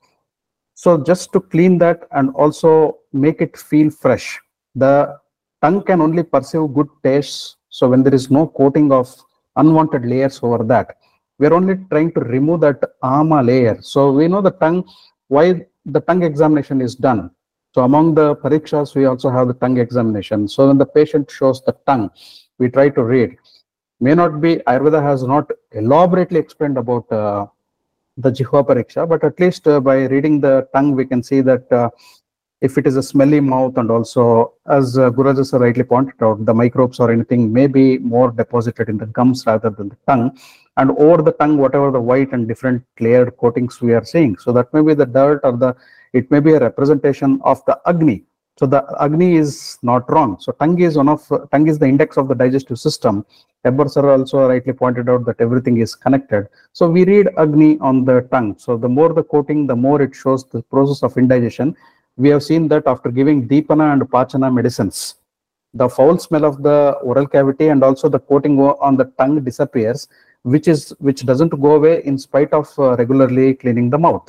So just to clean that and also make it feel fresh. The tongue can only perceive good tastes. So when there is no coating of unwanted layers over that, we're only trying to remove that ama layer. So we know the tongue, why the tongue examination is done. So among the parikshas, we also have the tongue examination. So when the patient shows the tongue, we try to read. May not be, Ayurveda has not elaborately explained about uh, the Jihva Pariksha, but at least uh, by reading the tongue, we can see that uh, if it is a smelly mouth, and also, as uh, Gururaja sir rightly pointed out, the microbes or anything may be more deposited in the gums rather than the tongue. And over the tongue, whatever the white and different layered coatings we are seeing. So that may be the dirt, or the, it may be a representation of the Agni. So the Agni is not wrong. So tongue is one of, uh, tongue is the index of the digestive system. Hebbar sir also rightly pointed out that everything is connected. So we read Agni on the tongue. So the more the coating, the more it shows the process of indigestion. We have seen that after giving Deepana and Pachana medicines, the foul smell of the oral cavity and also the coating on the tongue disappears, which is which doesn't go away in spite of uh, regularly cleaning the mouth.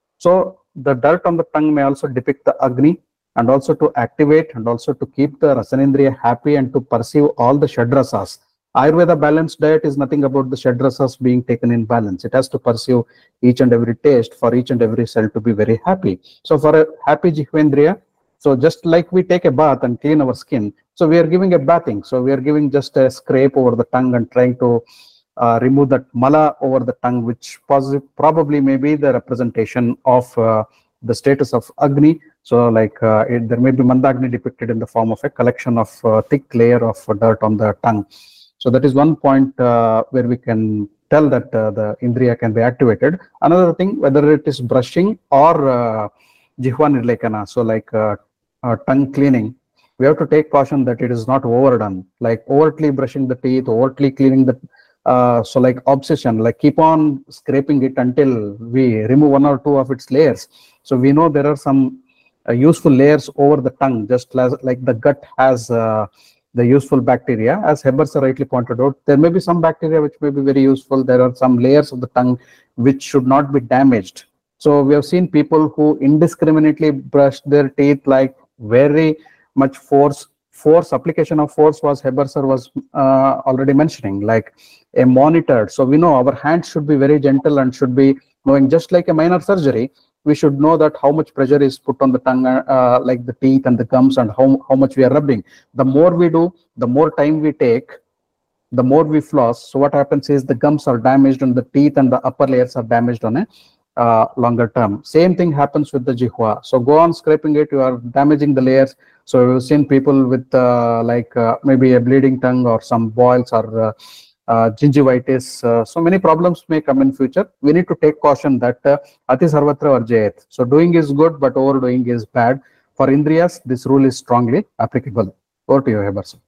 So the dirt on the tongue may also depict the Agni, and also to activate and also to keep the Rasanendriya happy and to perceive all the Shadrasas. Ayurveda balanced diet is nothing about the Shadrasas being taken in balance. It has to perceive each and every taste for each and every cell to be very happy. So for a happy Jihvendriya, so just like we take a bath and clean our skin, so we are giving a bathing. So we are giving just a scrape over the tongue and trying to uh, remove that mala over the tongue, which probably may be the representation of uh, the status of Agni. So like uh, it, there may be Mandagni depicted in the form of a collection of uh, thick layer of uh, dirt on the tongue. So that is one point uh, where we can tell that uh, the Indriya can be activated. Another thing, whether it is brushing or uh, Jihva Nirlekana, so like uh, uh, tongue cleaning, we have to take caution that it is not overdone, like overtly brushing the teeth, overtly cleaning the, uh, so like obsession, like keep on scraping it until we remove one or two of its layers. So we know there are some uh, useful layers over the tongue, just as, like the gut has uh, the useful bacteria. As Hebbar sir rightly pointed out, there may be some bacteria which may be very useful. There are some layers of the tongue which should not be damaged. So we have seen people who indiscriminately brush their teeth, like very much force. Force, application of force was Hebbar sir was uh, already mentioning, like a monitored. So we know our hands should be very gentle and should be knowing, just like a minor surgery, we should know that how much pressure is put on the tongue, uh, like the teeth and the gums, and how, how much we are rubbing. The more we do, the more time we take, the more we floss. So what happens is the gums are damaged and the teeth and the upper layers are damaged on a uh, longer term. Same thing happens with the Jihva. So go on scraping it, you are damaging the layers. So we've seen people with uh, like uh, maybe a bleeding tongue or some boils or uh, Uh, gingivitis, uh, so many problems may come in future. We need to take caution that uh, Ati Sarvatra Varjayat. So doing is good, but overdoing is bad. For Indriyas, this rule is strongly applicable. Over to you, Hebbar sir.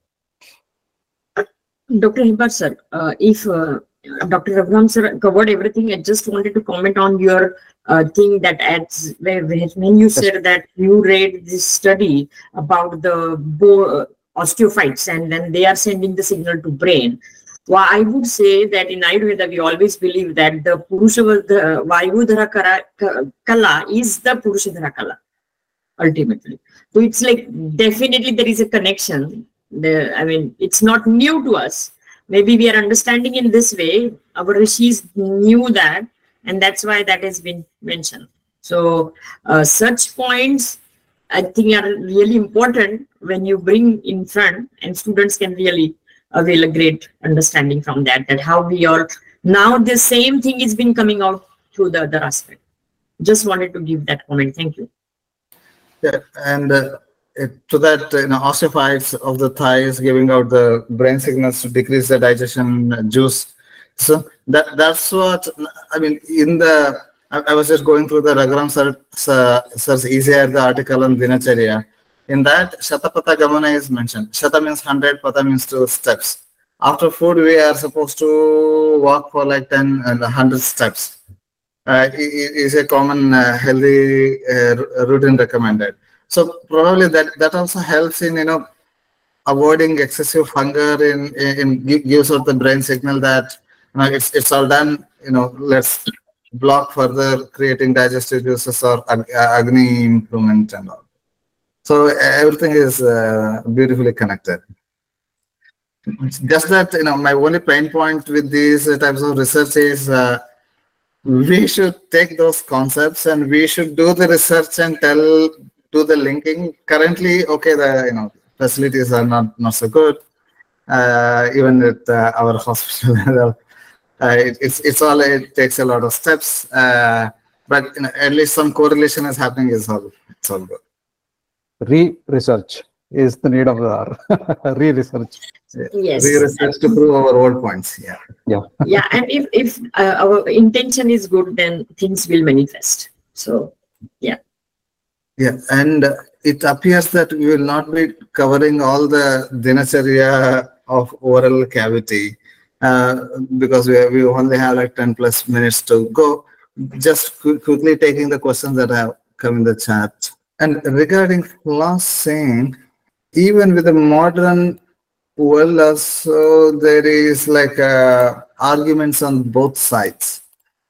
Doctor Hebbar sir, uh, if uh, Doctor Raghuram sir covered everything, I just wanted to comment on your uh, thing that adds, where, when you said yes, that you read this study about the bo- osteophytes and then they are sending the signal to brain. Well, I would say that in Ayurveda, we always believe that the Purusha, the Vayudhara Kala is the Purushadhara Kala, ultimately. So it's like, definitely there is a connection. The, I mean, it's not new to us. Maybe we are understanding in this way. Our rishis knew that, and that's why that has been mentioned. So uh, such points, I think, are really important when you bring in front, and students can really avail a great understanding from that, that how we all, now the same thing is been coming out through the other aspect. Just wanted to give that comment. Thank you. Yeah, and uh, it, to that, you know, osteophytes of the thighs giving out the brain signals to decrease the digestion juice. So that that's what, I mean, in the, I, I was just going through the Raghuram sir, sir, sir's easier the article on Dinacharya. In that, Shatapata Gamana is mentioned. Shata means hundred, Pata means two steps. After food, we are supposed to walk for like ten and one hundred steps. uh, i- i- is a common uh, healthy uh, routine recommended. So probably that that also helps in you know avoiding excessive hunger in in, in gi- gives out the brain signal that you know, it's it's all done. You know, let's block further creating digestive juices or ag- uh, agni improvement and all. So everything is uh, beautifully connected. Just that you know, my only pain point with these types of research is uh, we should take those concepts and we should do the research and tell do the linking. Currently, okay, the you know facilities are not not so good. Uh, even at uh, our hospital level, uh, it, it's it's all it takes a lot of steps. Uh, but you know, at least some correlation is happening. Is all it's all good. Re-research is the need of the hour. Re-research. Yes. Re-research to prove our old points. Yeah. Yeah. Yeah, and if if uh, our intention is good, then things will manifest. So yeah. Yeah, and uh, it appears that we will not be covering all the dinacharya of oral cavity uh, because we, we only have like ten plus minutes to go. Just qu- quickly taking the questions that have come in the chat. And regarding flossing, even with the modern world also, there is like uh, arguments on both sides.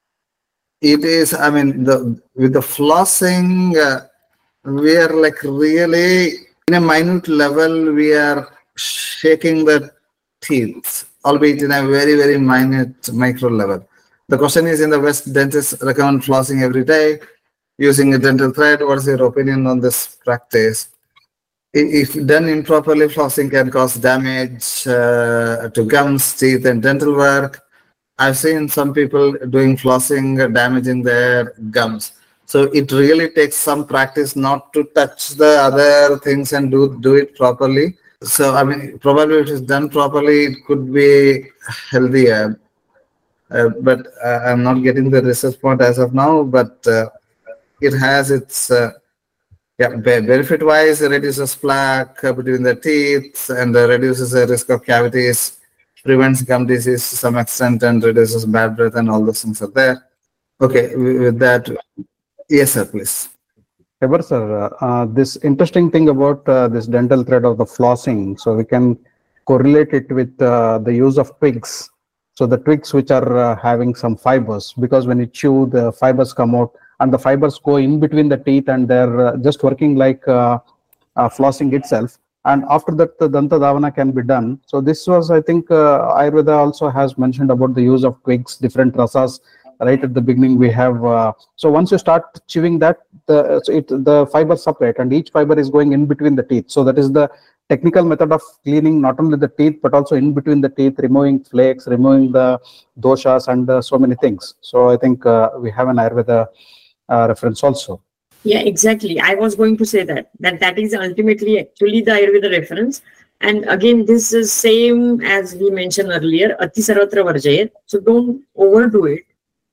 It is, I mean, the with the flossing, uh, we are like really in a minute level, we are shaking the teeth, albeit in a very, very minute micro level. The question is, in the West, dentists recommend flossing every day using a dental thread. What's your opinion on this practice? I- If done improperly, flossing can cause damage uh, to gums, teeth, and dental work. I've seen some people doing flossing, uh, damaging their gums. So it really takes some practice not to touch the other things and do do it properly. So I mean, probably if it's done properly, it could be healthier. Uh, but uh, I'm not getting the research point as of now. But uh, it has its uh, yeah, benefit wise, it reduces plaque uh, between the teeth and uh, reduces the risk of cavities, prevents gum disease to some extent, and reduces bad breath, and all those things are there. Okay, wi- with that, yes, sir, please. Ever, sir, uh, uh, this interesting thing about uh, this dental thread of the flossing, so we can correlate it with uh, the use of twigs. So the twigs which are uh, having some fibers, because when you chew, the fibers come out and the fibers go in between the teeth and they're uh, just working like uh, uh, flossing itself. And after that, the Danta Davana can be done. So this was, I think, uh, Ayurveda also has mentioned about the use of twigs, different rasas. Right at the beginning, we have, uh, so once you start chewing that, the, so it, the fibers separate and each fiber is going in between the teeth. So that is the technical method of cleaning not only the teeth, but also in between the teeth, removing flakes, removing the doshas and uh, so many things. So I think uh, we have an Ayurveda uh, reference also. Yeah, exactly. I was going to say that that that is ultimately actually the Ayurveda reference. And again, this is same as we mentioned earlier, Ati Sarvatra Varjayat. So don't overdo it.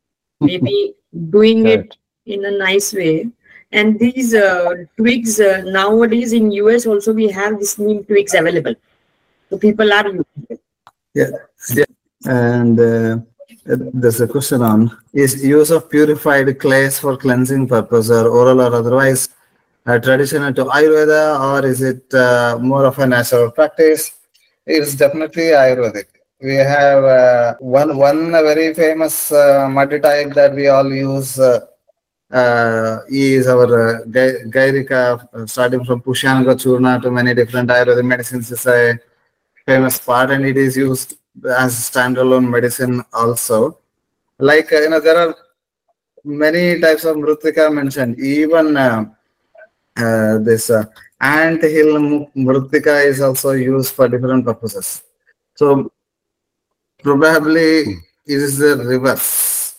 Maybe doing Right. it in a nice way. And these uh, twigs uh, nowadays in U S also we have these neem twigs available. So people are using it. Yeah, yeah. And uh, there's a question on, is use of purified clays for cleansing purpose or oral or otherwise uh, traditional to Ayurveda, or is it uh, more of a natural practice? It's definitely Ayurvedic. We have uh, one one very famous uh, muddy type that we all use uh, uh, is our uh, Gai- Gairika, uh, starting from Pushyanga Churna to many different Ayurvedic medicines is a famous part, and it is used as standalone medicine also. Like, uh, you know, there are many types of Mritika mentioned. Even uh, uh, this uh, ant hill mu- Mritika is also used for different purposes. So probably it is the reverse.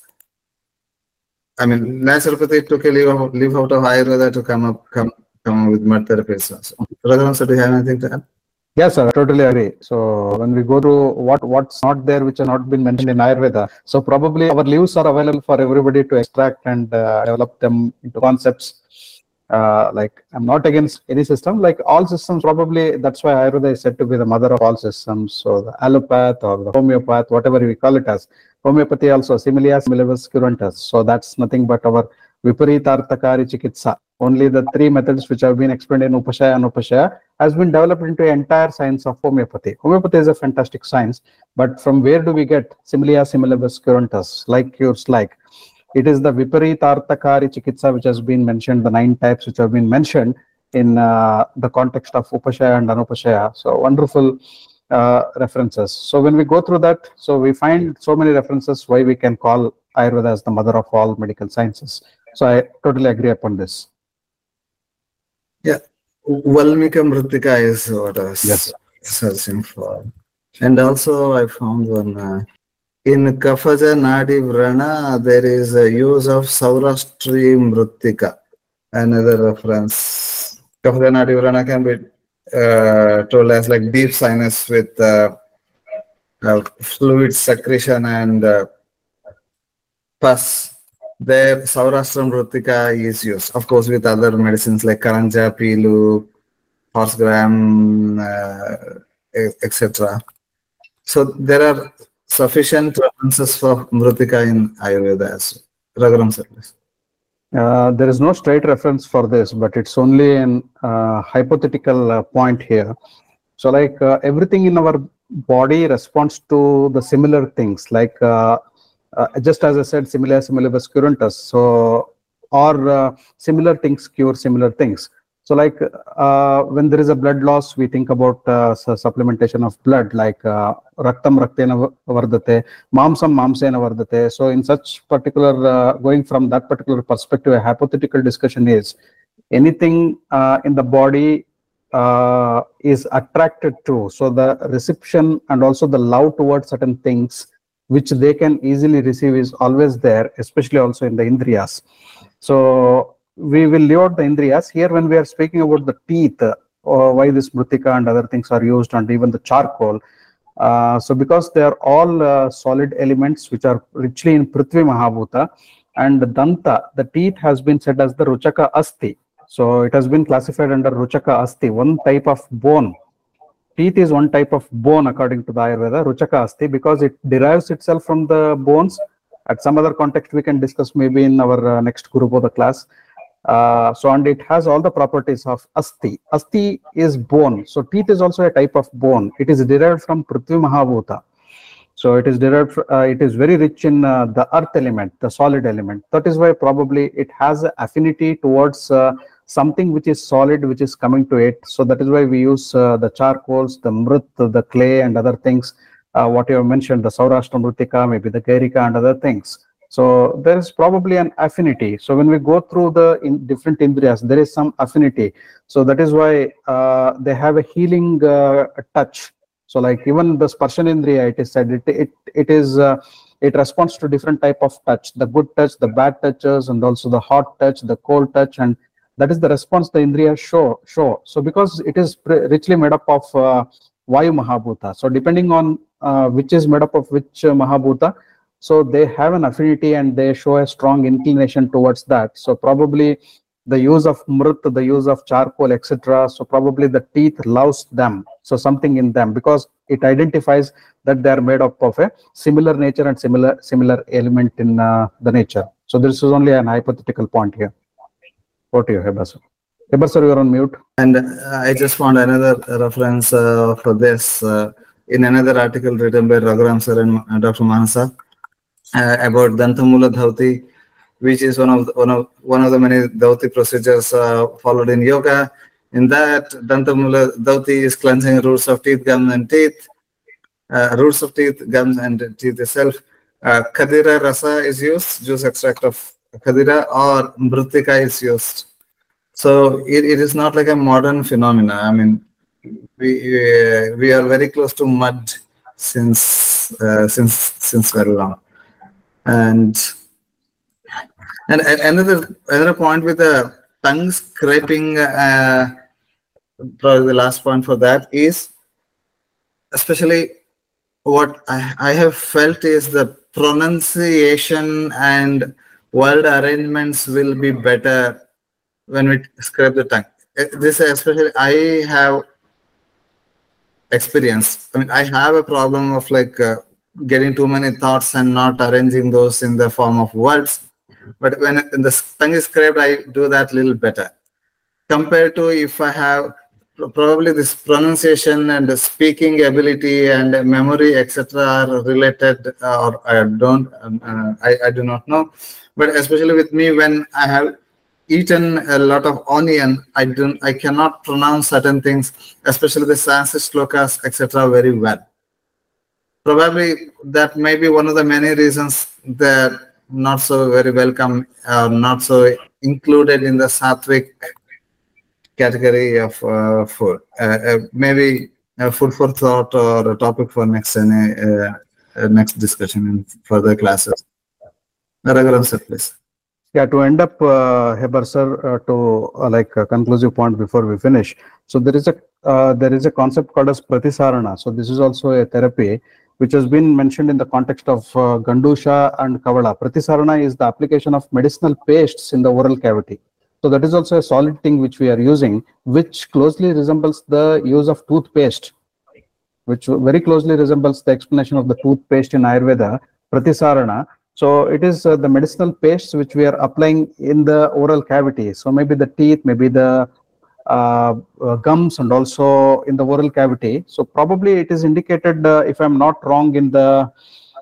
I mean, naturopathy took a leave, of, leave out of Ayurveda to come up come come up with mud therapy. So, Raghavan, so do you have anything to add? Yes, sir, I totally agree. So when we go to what what's not there, which has not been mentioned in Ayurveda, so probably our leaves are available for everybody to extract and uh, develop them into concepts. Uh, like I'm not against any system. Like all systems, probably that's why Ayurveda is said to be the mother of all systems. So the allopath or the homeopath, whatever we call it as. homeopathy also, similia similibus curantus. So that's nothing but our Viparitartakari Chikitsa. Only the three methods which have been explained in Upashaya and Upashaya has been developed into an entire science of homeopathy. Homeopathy is a fantastic science, but from where do we get similia similibus curantus, like cures like? It is the Viparitartakari Chikitsa which has been mentioned, the nine types which have been mentioned in uh, the context of Upashaya and Anupashaya. So wonderful uh, references. So when we go through that, so we find so many references why we can call Ayurveda as the mother of all medical sciences. So I totally agree upon this. Yeah, Valmika Mritika is what I was Yes. searching for. And also I found one, uh, in Kafaja Nadi Vrana, there is a use of Saurashtri Mritika, another reference. Kafaja Nadi Vrana can be uh, told as like deep sinus with uh, uh, fluid secretion and uh, pus. There, Saurashtra Mritika is used, of course, with other medicines like Karanja, Pilu, horsegram, uh, et cetera. So there are sufficient references for Mritika in Ayurveda as well. Raghuram sir, please. Uh, there is no straight reference for this, but it's only an uh, hypothetical uh, point here. So like uh, everything in our body responds to the similar things, like uh, uh, just as I said, similar similibus curantus. So or uh, similar things cure similar things. So like uh, when there is a blood loss, we think about uh, su- supplementation of blood, like uh, raktam raktena vardate, mamsam mamsena vardate. So in such particular, uh, going from that particular perspective, a hypothetical discussion is anything uh, in the body uh, is attracted to. So the reception and also the love towards certain things which they can easily receive is always there, especially also in the indriyas. So we will leave out the indriyas. Here when we are speaking about the teeth, uh, or why this mritika and other things are used, and even the charcoal. Uh, so because they are all uh, solid elements which are richly in Prithvi Mahabhuta, and Danta, the teeth has been said as the Ruchaka Asti. So it has been classified under Ruchaka Asti, one type of bone. Teeth is one type of bone according to the Ayurveda, Ruchaka Asti, because it derives itself from the bones. At some other context we can discuss maybe in our uh, next Guru Bodha class. Uh, so and it has all the properties of Asti. Asti is bone. So teeth is also a type of bone. It is derived from Prithvi Mahabhuta. So it is derived, uh, it is very rich in uh, the earth element, the solid element. That is why probably it has an affinity towards uh, something which is solid, which is coming to it. So that is why we use uh, the charcoals, the mrit, the clay and other things. Uh, what you have mentioned, the Saurashtra Mritika, maybe the Gairika and other things. So there is probably an affinity. So when we go through the in different indriyas, there is some affinity. So that is why uh, they have a healing uh, touch. So like even the sparshan indriya, it is said it it it is uh, it responds to different type of touch, the good touch, the bad touches, and also the hot touch, the cold touch, and that is the response the indriya show show. So because it is richly made up of uh, Vayu Mahabhuta. So depending on uh, which is made up of which uh, Mahabhuta, so they have an affinity and they show a strong inclination towards that. So probably the use of mrit, the use of charcoal, et cetera. So probably the teeth loves them. So something in them, because it identifies that they are made up of a similar nature and similar similar element in uh, the nature. So this is only an hypothetical point here. Over to you, Hebar sir. Hebar sir, you are on mute. And uh, I just found another reference uh, for this uh, in another article written by Raghuram sir and uh, Doctor Manasa uh, about Dantamula Dhauti, which is one of the, one of one of the many Dhauti procedures uh, followed in yoga. In that, Dantamula Dhauti is cleansing roots of teeth, gums, and teeth. Uh, roots of teeth, gums, and teeth itself. Uh, Khadira rasa is used, juice extract of Khadira, or Mritika is used. So it, it is not like a modern phenomena. I mean, we uh, we are very close to mud since uh, since since very long. And and another another point with the tongue scraping, uh, probably the last point for that is, especially what I, I have felt is the pronunciation and word arrangements will be better when we scrape the tongue. This especially I have experienced. I mean, I have a problem of like uh, getting too many thoughts and not arranging those in the form of words. But when it- in the tongue is scraped, I do that little better. Compared to if I have probably this pronunciation and the speaking ability and memory, et cetera, are related, or I don't, um, uh, I, I do not know. But especially with me, when I have eaten a lot of onion, I don't, I cannot pronounce certain things, especially the Sanskrit slokas, et cetera, very well. Probably that may be one of the many reasons that not so very welcome, uh, not so included in the Sattvic category of uh, food. Uh, uh, maybe a food for thought or a topic for next uh, uh, next discussion in further classes. Raghuram sir, please. Yeah, to end up, uh, Heber sir, uh, to uh, like a conclusive point before we finish. So there is a uh, there is a concept called as pratisarana. So this is also a therapy which has been mentioned in the context of uh, Gandusha and Kavala. Pratisarana is the application of medicinal pastes in the oral cavity. So that is also a solid thing which we are using, which closely resembles the use of toothpaste, which very closely resembles the explanation of the toothpaste in Ayurveda, pratisarana. So it is uh, the medicinal pastes which we are applying in the oral cavity. So maybe the teeth, maybe the uh, uh, gums, and also in the oral cavity. So probably it is indicated, uh, if I'm not wrong, in the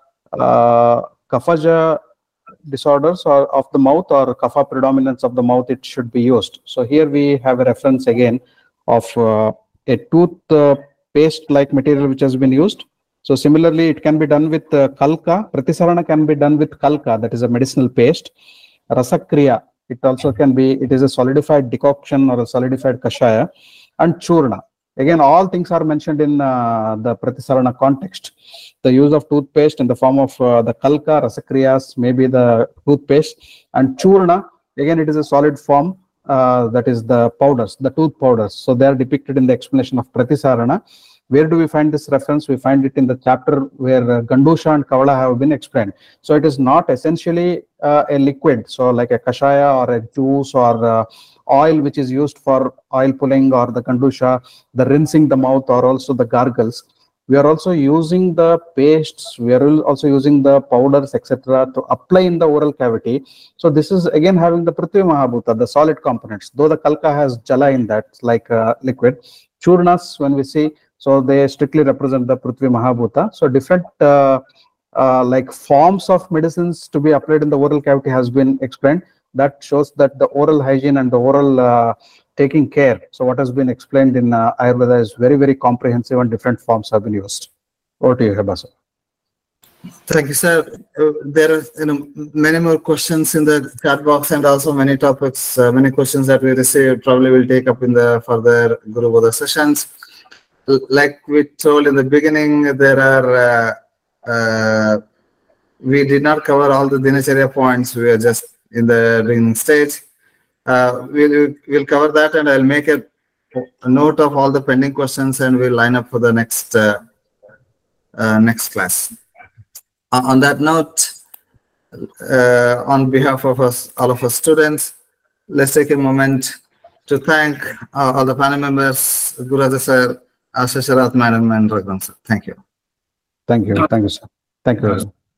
uh, kaphaja disorders or of the mouth, or kapha predominance of the mouth, it should be used. So here we have a reference again of uh, a tooth uh, paste like material which has been used. So similarly, it can be done with uh, kalka. Pratisarana can be done with kalka, that is a medicinal paste. Rasakriya, it also can be, it is a solidified decoction or a solidified kashaya. And churna. Again, all things are mentioned in uh, the pratisarana context. The use of toothpaste in the form of uh, the kalka, rasakriyas, maybe the toothpaste, and churna, again, it is a solid form, uh, that is the powders, the tooth powders. So they are depicted in the explanation of pratisarana. Where do we find this reference? We find it in the chapter where uh, Gandusha and Kavala have been explained. So it is not essentially uh, a liquid, so like a kashaya or a juice or uh, oil which is used for oil pulling, or the Gandusha, the rinsing the mouth, or also the gargles. We are also using the pastes, we are also using the powders, et cetera, to apply in the oral cavity. So this is again having the Prithvi Mahabhuta, the solid components, though the kalka has jala in that, like uh, liquid. Churnas, when we see, so they strictly represent the Prithvi Mahabhuta. So different uh, uh, like forms of medicines to be applied in the oral cavity has been explained. That shows that the oral hygiene and the oral uh, taking care. So what has been explained in uh, Ayurveda is very, very comprehensive, and different forms have been used. Over to you, Heba sir. Thank you, sir. Uh, there are you know, many more questions in the chat box, and also many topics, uh, many questions that we received probably will take up in the further Guru Bodha sessions. L like we told in the beginning, there are, uh, uh, we did not cover all the Dinacharya points. We are just in the beginning stage. Uh, we'll, we'll cover that, and I'll make a, a note of all the pending questions, and we'll line up for the next, uh, uh, next class. Uh, on that note, uh, on behalf of us, all of us students, let's take a moment to thank uh, all the panel members, Guru sir, Asha Sharath madam, and Raghuram sir. Thank you. Thank you. Thank you, sir. Thank you.